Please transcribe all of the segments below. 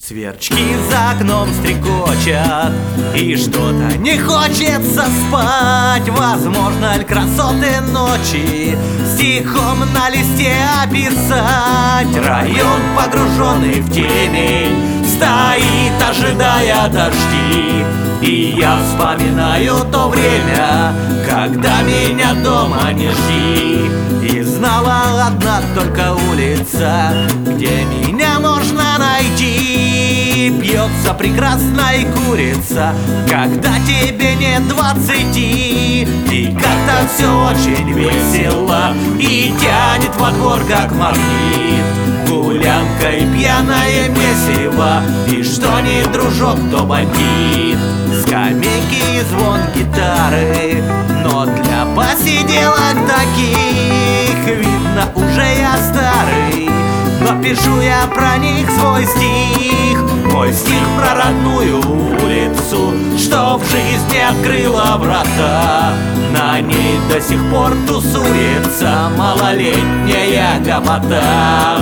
Сверчки за окном стрекочат, и что-то не хочется спать. Возможно ли красоты ночи стихом на листе описать? Район, погруженный в темень, стоит, ожидая дожди. И я вспоминаю то время, когда меня дома не жди. И знала одна только улица, где меня можно найти. Пьется прекрасная курица, когда тебе нет 20. И как-то все очень весело, и тянет во двор как магнит. Гулянка и пьяное месиво, и что ни дружок, то бандит. Скамейки и звон гитары, но для посиделок таких видно, уже я старый, но пишу я про них свой стих. Мой стих про родную улицу, что в жизни открыла врата. На ней до сих пор тусуется малолетняя гопота.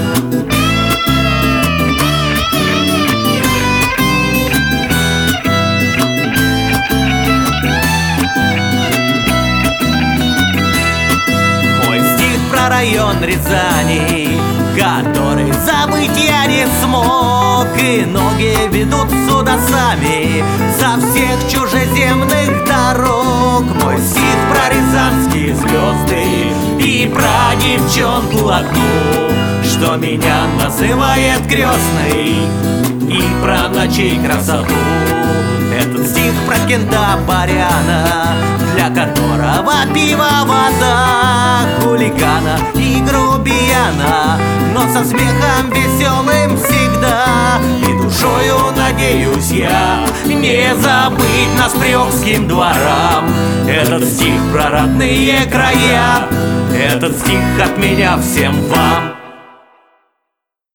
Район Рязани, который забыть я не смог. И ноги ведут сюда сами со всех чужеземных дорог. Мой стих про рязанские звезды и про девчонку одну, что меня называет крестной, и про ночей красоту. Этот стих про кента баряна, для которого пиво вода, хулигана и грубияна, но со смехом веселым всегда. И душою надеюсь я не забыть нас приокским дворам. Этот стих про родные края, этот стих от меня всем вам.